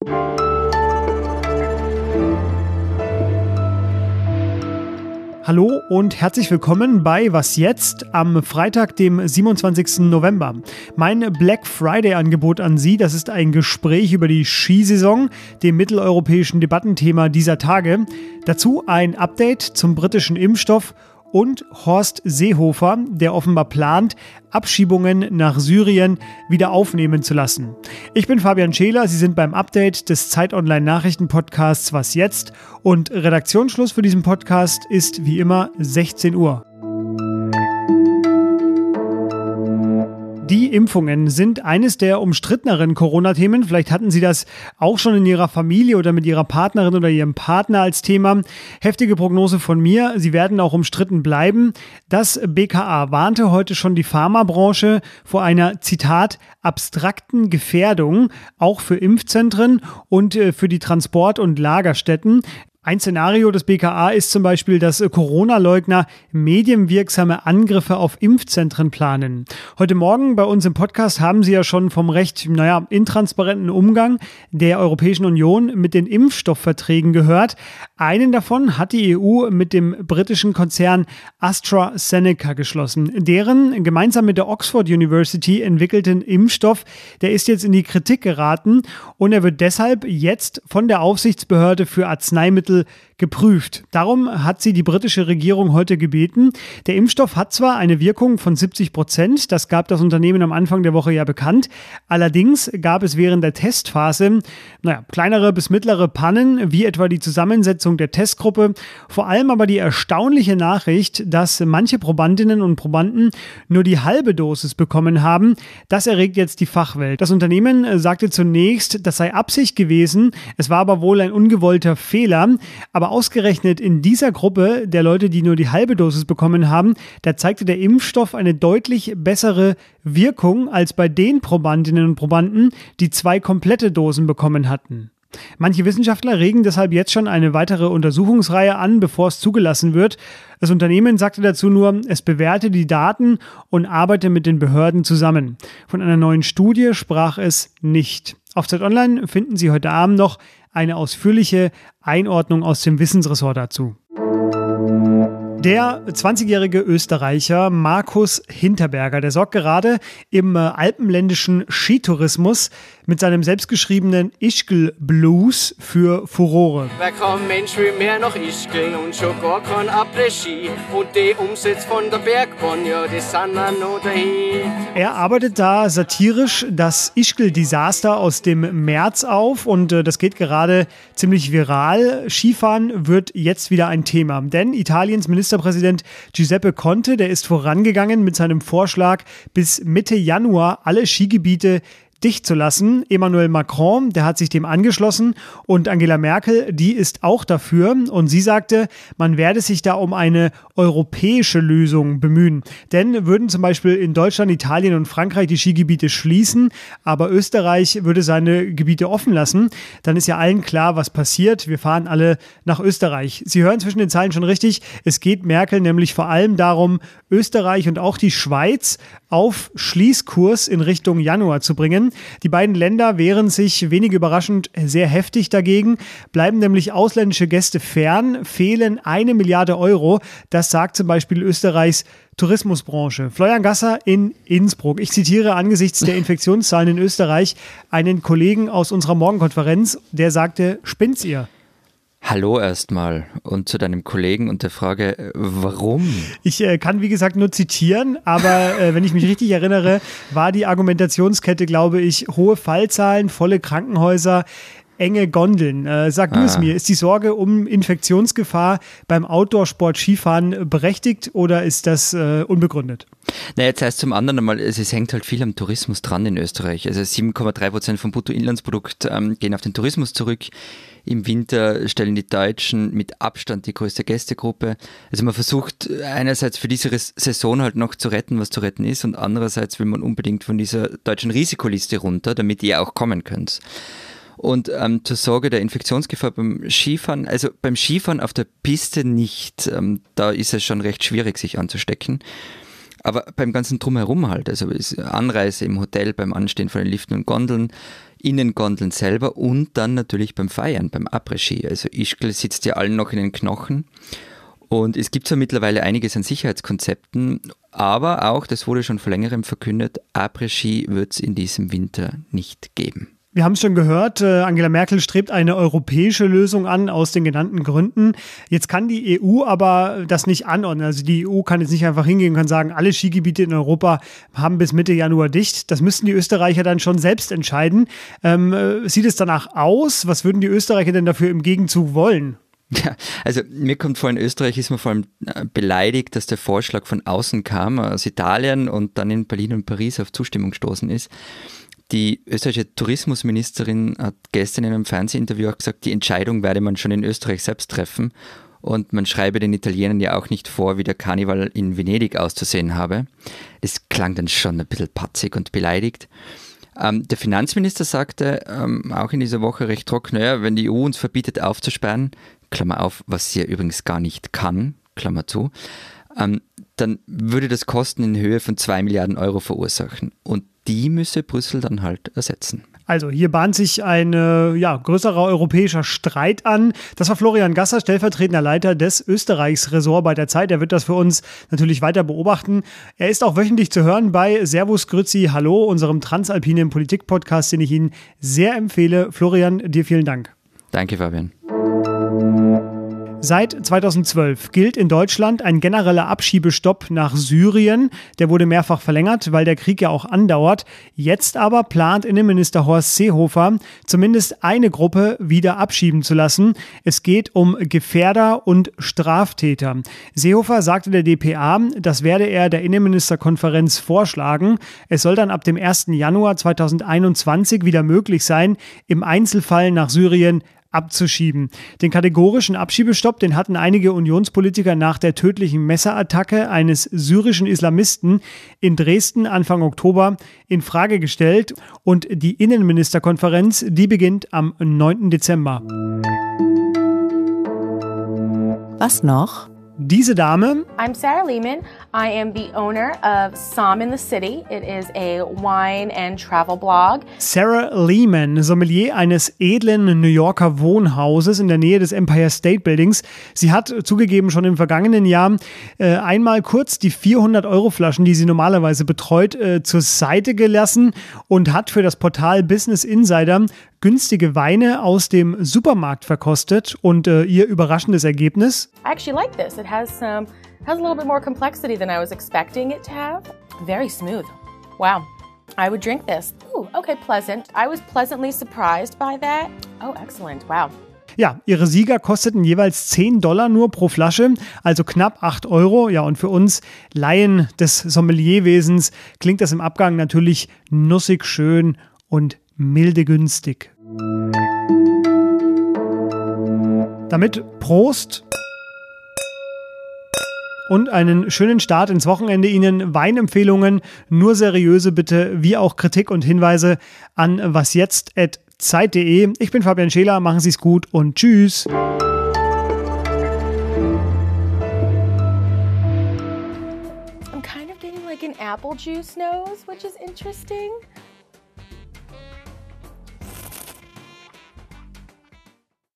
Hallo und herzlich willkommen bei Was jetzt am Freitag, dem 27. November. Mein Black Friday-Angebot an Sie, das ist ein Gespräch über die Skisaison, dem mitteleuropäischen Debattenthema dieser Tage. Dazu ein Update zum britischen Impfstoff und Horst Seehofer, der offenbar plant, Abschiebungen nach Syrien wieder aufnehmen zu lassen. Ich bin Fabian Scheler, Sie sind beim Update des Zeit-Online-Nachrichten-Podcasts Was jetzt? Und Redaktionsschluss für diesen Podcast ist wie immer 16 Uhr. Die Impfungen sind eines der umstritteneren Corona-Themen. Vielleicht hatten Sie das auch schon in Ihrer Familie oder mit Ihrer Partnerin oder Ihrem Partner als Thema. Heftige Prognose von mir, sie werden auch umstritten bleiben. Das BKA warnte heute schon die Pharmabranche vor einer, Zitat, abstrakten Gefährdung, auch für Impfzentren und für die Transport- und Lagerstätten. Ein Szenario des BKA ist zum Beispiel, dass Corona-Leugner medienwirksame Angriffe auf Impfzentren planen. Heute Morgen bei uns im Podcast haben Sie ja schon vom recht, intransparenten Umgang der Europäischen Union mit den Impfstoffverträgen gehört. Einen davon hat die EU mit dem britischen Konzern AstraZeneca geschlossen. Deren gemeinsam mit der Oxford University entwickelten Impfstoff, der ist jetzt in die Kritik geraten und er wird deshalb jetzt von der Aufsichtsbehörde für Arzneimittel geprüft. Darum hat sie die britische Regierung heute gebeten. Der Impfstoff hat zwar eine Wirkung von 70%, das gab das Unternehmen am Anfang der Woche ja bekannt. Allerdings gab es während der Testphase kleinere bis mittlere Pannen, wie etwa die Zusammensetzung der Testgruppe. Vor allem aber die erstaunliche Nachricht, dass manche Probandinnen und Probanden nur die halbe Dosis bekommen haben. Das erregt jetzt die Fachwelt. Das Unternehmen sagte zunächst, das sei Absicht gewesen. Es war aber wohl ein ungewollter Fehler. Aber ausgerechnet in dieser Gruppe der Leute, die nur die halbe Dosis bekommen haben, da zeigte der Impfstoff eine deutlich bessere Wirkung als bei den Probandinnen und Probanden, die 2 komplette Dosen bekommen hatten. Manche Wissenschaftler regen deshalb jetzt schon eine weitere Untersuchungsreihe an, bevor es zugelassen wird. Das Unternehmen sagte dazu nur, es bewerte die Daten und arbeite mit den Behörden zusammen. Von einer neuen Studie sprach es nicht. Auf Zeit Online finden Sie heute Abend noch eine ausführliche Einordnung aus dem Wissensressort dazu. Der 20-jährige Österreicher Markus Hinterberger, der sorgt gerade im alpenländischen Skitourismus mit seinem selbstgeschriebenen Ischgl Blues für Furore. Wer kein Mensch will mehr nach Ischgl und schon gar kein Après-Ski und die Umsätze von der Bergbahn, ja, die sind noch dahin. Er arbeitet da satirisch das Ischgl-Desaster aus dem März auf und das geht gerade ziemlich viral. Skifahren wird jetzt wieder ein Thema, denn Italiens Ministerpräsident Giuseppe Conte, der ist vorangegangen mit seinem Vorschlag, bis Mitte Januar alle Skigebiete dicht zu lassen. Emmanuel Macron, der hat sich dem angeschlossen und Angela Merkel, die ist auch dafür und sie sagte, man werde sich da um eine europäische Lösung bemühen. Denn würden zum Beispiel in Deutschland, Italien und Frankreich die Skigebiete schließen, aber Österreich würde seine Gebiete offen lassen, dann ist ja allen klar, was passiert. Wir fahren alle nach Österreich. Sie hören zwischen den Zeilen schon richtig, es geht Merkel nämlich vor allem darum, Österreich und auch die Schweiz auf Schließkurs in Richtung Januar zu bringen. Die beiden Länder wehren sich wenig überraschend sehr heftig dagegen, bleiben nämlich ausländische Gäste fern, fehlen 1 Milliarde Euro. Das sagt zum Beispiel Österreichs Tourismusbranche. Florian Gasser in Innsbruck. Ich zitiere angesichts der Infektionszahlen in Österreich einen Kollegen aus unserer Morgenkonferenz, der sagte, spinnt's ihr? Hallo erstmal und zu deinem Kollegen und der Frage, warum? Ich kann, wie gesagt, nur zitieren, aber wenn ich mich richtig erinnere, war die Argumentationskette, glaube ich, hohe Fallzahlen, volle Krankenhäuser, enge Gondeln. Sag du es mir, ist die Sorge um Infektionsgefahr beim Outdoor-Sport Skifahren berechtigt oder ist das unbegründet? Na, jetzt heißt zum anderen einmal, es hängt halt viel am Tourismus dran in Österreich. Also 7,3% vom Bruttoinlandsprodukt gehen auf den Tourismus zurück. Im Winter stellen die Deutschen mit Abstand die größte Gästegruppe. Also man versucht einerseits für diese Saison halt noch zu retten, was zu retten ist, und andererseits will man unbedingt von dieser deutschen Risikoliste runter, damit ihr auch kommen könnt. Und zur Sorge der Infektionsgefahr beim Skifahren, also beim Skifahren auf der Piste nicht, da ist es schon recht schwierig, sich anzustecken. Aber beim ganzen Drumherum halt, also Anreise im Hotel, beim Anstehen von den Liften und Gondeln, Innengondeln selber und dann natürlich beim Feiern, beim Après-Ski. Also Ischgl sitzt ja allen noch in den Knochen. Und es gibt zwar mittlerweile einiges an Sicherheitskonzepten, aber auch, das wurde schon vor längerem verkündet, Après-Ski wird es in diesem Winter nicht geben. Wir haben es schon gehört, Angela Merkel strebt eine europäische Lösung an, aus den genannten Gründen. Jetzt kann die EU aber das nicht anordnen. Also die EU kann jetzt nicht einfach hingehen und kann sagen, alle Skigebiete in Europa haben bis Mitte Januar dicht. Das müssten die Österreicher dann schon selbst entscheiden. Sieht es danach aus? Was würden die Österreicher denn dafür im Gegenzug wollen? Ja, also mir kommt vor, in Österreich ist man vor allem beleidigt, dass der Vorschlag von außen kam, aus Italien und dann in Berlin und Paris auf Zustimmung gestoßen ist. Die österreichische Tourismusministerin hat gestern in einem Fernsehinterview auch gesagt, die Entscheidung werde man schon in Österreich selbst treffen und man schreibe den Italienern ja auch nicht vor, wie der Karneval in Venedig auszusehen habe. Das klang dann schon ein bisschen patzig und beleidigt. Der Finanzminister sagte auch in dieser Woche recht trocken, naja, wenn die EU uns verbietet aufzusperren, Klammer auf, was sie ja übrigens gar nicht kann, Klammer zu, dann würde das Kosten in Höhe von 2 Milliarden Euro verursachen. Und die müsse Brüssel dann halt ersetzen. Also hier bahnt sich ein größerer europäischer Streit an. Das war Florian Gasser, stellvertretender Leiter des Österreichs-Ressort bei der Zeit. Er wird das für uns natürlich weiter beobachten. Er ist auch wöchentlich zu hören bei Servus Grüezi Hallo, unserem transalpinen Politik-Podcast, den ich Ihnen sehr empfehle. Florian, dir vielen Dank. Danke, Fabian. Seit 2012 gilt in Deutschland ein genereller Abschiebestopp nach Syrien. Der wurde mehrfach verlängert, weil der Krieg ja auch andauert. Jetzt aber plant Innenminister Horst Seehofer, zumindest eine Gruppe wieder abschieben zu lassen. Es geht um Gefährder und Straftäter. Seehofer sagte der dpa, das werde er der Innenministerkonferenz vorschlagen. Es soll dann ab dem 1. Januar 2021 wieder möglich sein, im Einzelfall nach Syrien abzuschieben. Den kategorischen Abschiebestopp, den hatten einige Unionspolitiker nach der tödlichen Messerattacke eines syrischen Islamisten in Dresden Anfang Oktober in Frage gestellt. Und die Innenministerkonferenz, die beginnt am 9. Dezember. Was noch? Diese Dame. I'm Sarah Lehman. I am the owner of Som in the City. It is a wine and travel blog. Sarah Lehman, Sommelier eines edlen New Yorker Wohnhauses in der Nähe des Empire State Buildings. Sie hat zugegeben schon im vergangenen Jahr einmal kurz die 400-Euro-Flaschen, die sie normalerweise betreut, zur Seite gelassen und hat für das Portal Business Insider günstige Weine aus dem Supermarkt verkostet und ihr überraschendes Ergebnis. I actually like this. It has a little bit more complexity than I was expecting it to have. Very smooth. Wow. I would drink this. Ooh, okay, pleasant. I was pleasantly surprised by that. Oh, excellent. Wow. Ja, ihre Sieger kosteten jeweils $10 nur pro Flasche, also knapp 8 Euro. Ja, und für uns Laien des Sommelierwesens klingt das im Abgang natürlich nussig schön und milde günstig. Damit Prost und einen schönen Start ins Wochenende Ihnen. Weinempfehlungen, nur seriöse bitte, wie auch Kritik und Hinweise an wasjetzt@zeit.de. Ich bin Fabian Scheler, machen Sie es gut und tschüss. I'm kind of getting like an apple juice nose, which is interesting.